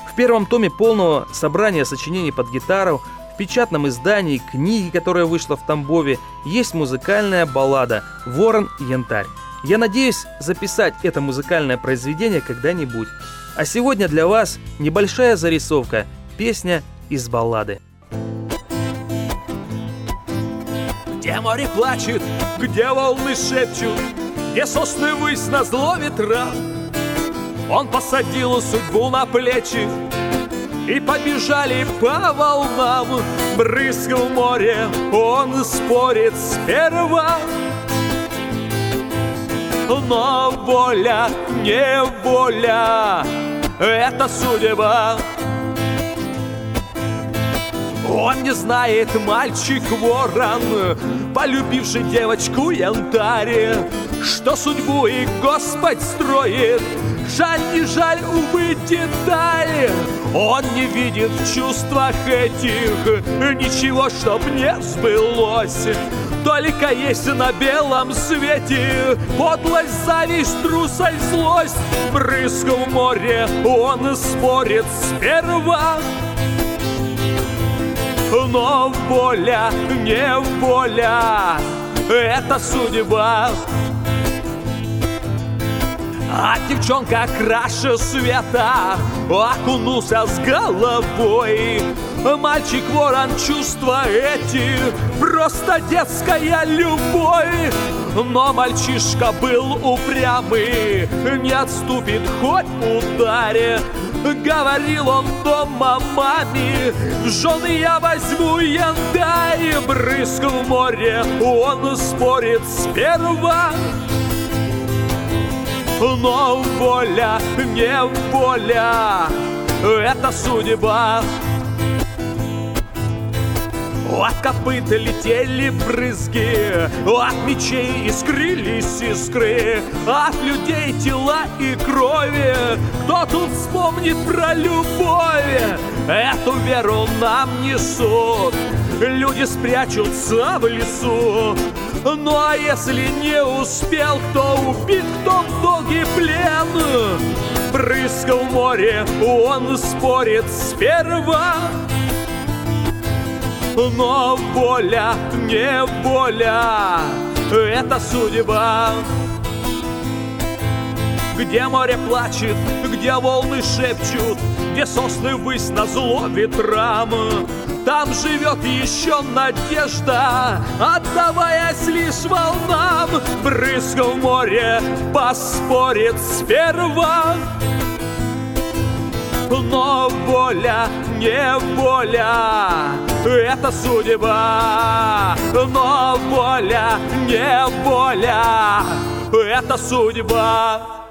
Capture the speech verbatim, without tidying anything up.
В первом томе полного собрания сочинений под гитару, в печатном издании книги, которая вышла в Тамбове, есть музыкальная баллада «Ворон и янтарь». Я надеюсь записать это музыкальное произведение когда-нибудь. А сегодня для вас небольшая зарисовка, песня из баллады. Где море плачет, где волны шепчут, где сосны высь назло ветра, он посадил судьбу на плечи, и побежали по волнам. Брызг в море, он спорит сперва, но воля, не воля, это судьба. Он не знает, мальчик-ворон, полюбивший девочку янтарь, что судьбу и Господь строит. Жаль, не жаль, увы, детали. Он не видит в чувствах этих ничего, чтоб не сбылось. Только есть на белом свете подлость, зависть, трусость, злость. Брызг в море, он спорит сперва, но воля, не воля, это судьба. А девчонка краше света окунулся с головой. Мальчик-ворон, чувства эти просто детская любовь. Но мальчишка был упрямый, не отступит хоть ударе. Говорил он дома маме: в жены я возьму янтарь. Брызг в море, он спорит сперва, но воля, не воля, это судьба. От копыт летели брызги, от мечей искрились искры, от людей тела и крови. Кто тут вспомнит про любовь? Эту веру нам несут, люди спрячутся в лесу. Ну а если не успел, кто убит, кто в долгий плен. Брызг в море, он спорит сперва, но воля, не воля, это судьба. Где море плачет, где волны шепчут, где сосны высь назло ветрам, там живет еще надежда, отдаваясь лишь волнам. Брызг в море поспорит сперва, но воля, не воля, это судьба. Но воля, не воля, это судьба.